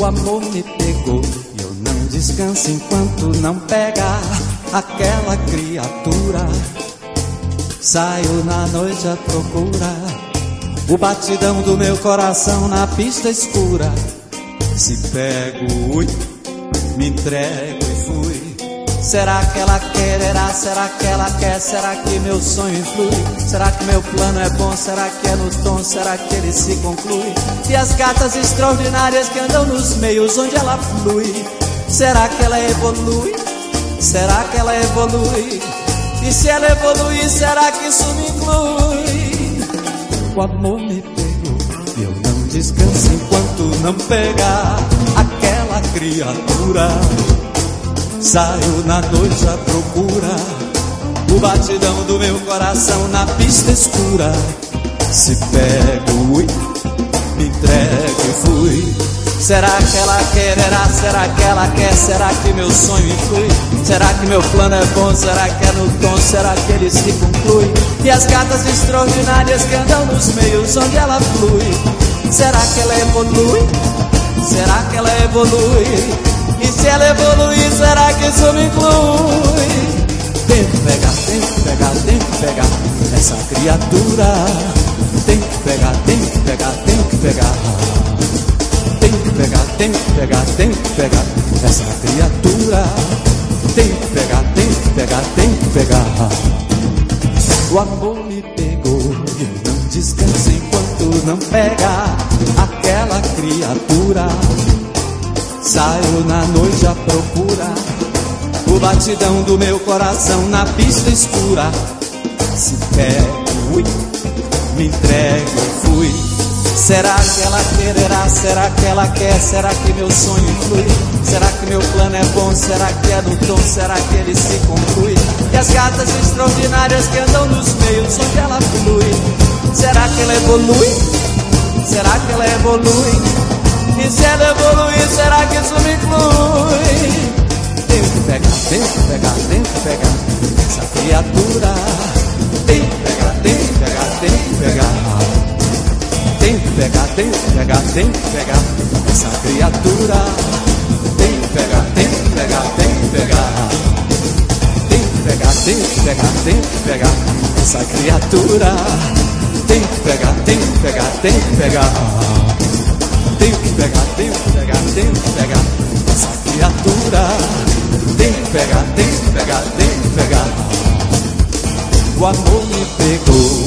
O amor me pegou e eu não descanso enquanto não pegar aquela criatura. Saio na noite à procura, o batidão do meu coração na pista escura. Se pego, ui, me entrego e fui. Será que ela quererá? Será que ela quer? Será que meu sonho influi? Será que meu plano é bom? Será que é no tom? Será que ele se conclui? E as gatas extraordinárias que andam nos meios onde ela flui, será que ela evolui? Será que ela evolui? E se ela evoluir, será que isso me inclui? O amor me pegou e eu não descanso enquanto não pegar aquela criatura. Saio na noite à procura, o batidão do meu coração na pista escura. Se pego, ui, me entrego e fui. Será que ela quererá? Será que ela quer? Será que meu sonho influi? Será que meu plano é bom? Será que é no tom? Será que ele se conclui? E as gatas extraordinárias que andam nos meios onde ela flui, será que ela evolui? Será que ela evolui? E se ela evoluir, será que isso me inclui? Tem que pegar, tem que pegar, tem que pegar essa criatura. Tem que pegar, tem que pegar, tem que pegar. Tem que pegar, tem que pegar, tem que pegar essa criatura. Tem que pegar, tem que pegar, tem que pegar. O amor me pegou e eu não descanso enquanto não pegar aquela criatura. Saio na noite à procura, o batidão do meu coração na pista escura. Se pego, ui, me entrego e fui. Será que ela quererá? Será que ela quer? Será que meu sonho influi? Será que meu plano é bom? Será que é no tom? Será que ele se conclui? E as gatas extraordinárias que andam nos meios onde ela flui, será que ela evolui? Será que ela evolui? E se ela evoluir, será que isso me inclui? Tenho que pegar, tenho que pegar, tenho que pegar essa criatura. Tenho que pegar, tenho que pegar, tenho que pegar. Tenho que pegar, tenho que pegar, tenho que pegar essa criatura. Tenho que pegar, tenho que pegar, tenho que pegar. Tenho que pegar, tenho que pegar, tenho que pegar essa criatura. Tenho que pegar, tenho que pegar, tenho que pegar. Tenho que pegar, tenho que pegar, tenho que pegar essa criatura. Tenho que pegar, tenho que pegar, tenho que pegar. O amor me pegou